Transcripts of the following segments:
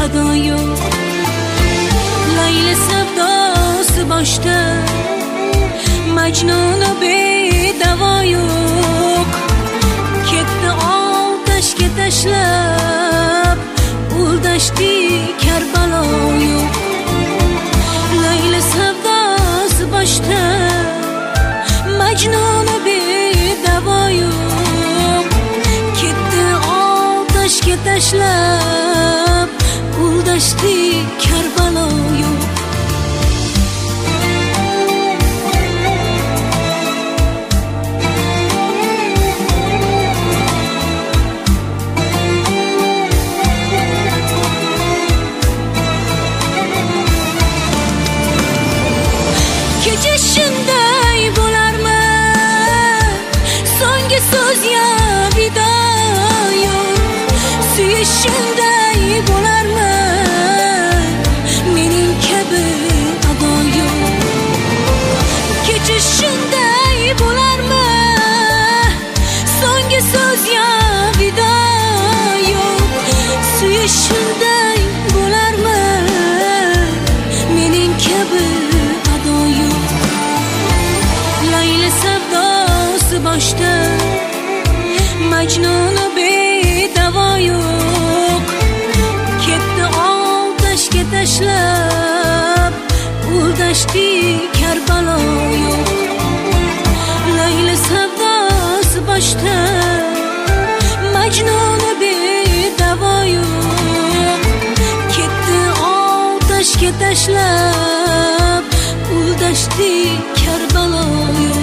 ado yo'q. Layli savdosi boshda, Majnuni bedavo yo'q. Ketdi otashga tashlab, uldashdi Karbalo yo'q. Layli savdosi boshda, Majnuni bedavo yo'q. Ketdi otashga tashlab, uldashdi Karbalo yo'q. Kecha shunday bo'larmi? So'nggi so'z ya vidoyo. Suyish shunday bo'larmi? Mening kabi ado yo'q. Kecha shunday bo'larmi? So'nggi so'z ya vidoyo. Suyish shunday bo'larmi? Mening kabi ado yo'q. Layli savdosi boshda, Majnuni bedavo yo'q. Ketdi otashga tashlab, uldashdi Karbalo yo'q. Layli savdosi boshda, Majnuni bedavo yo'q. Ketdi otashga tashlab, uldashdi Karbalo yo'q.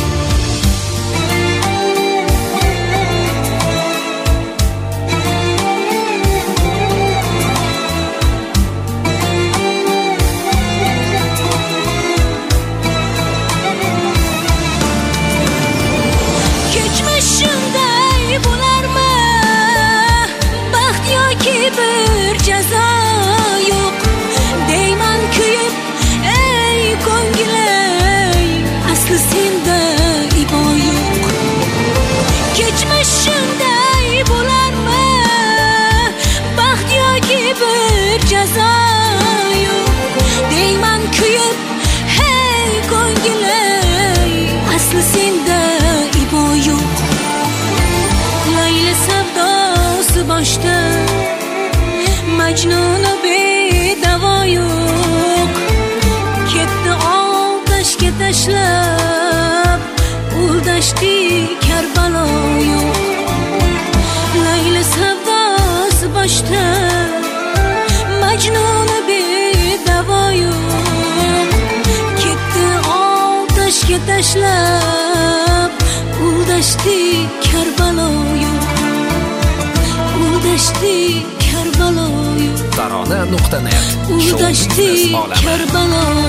Kechmish shunday bo'larmi? Baxt yoki bir jazo yo'q. Deyman kuyib, ey ko'ngilay, asli senda ibo yo'q. Kechmish shunday bo'larmi? Baxt yoki bir jazo yo'q. Deyman kuyib, hey ko'ngilay, asli senda ibo yo'q. Layli savdosi boshda, Majnuni bedavo yo'q. Ketdi otashga tashlab, uldashdi Karbalo yo'q. Layli savdosi boshda, Majnuni bedavo yo'q. Ketdi otashga tashlab, uldashdi Karbalo yo'q. Uldashdi Karbalo yo'q. Tarona.net. Uldashdi Karbalo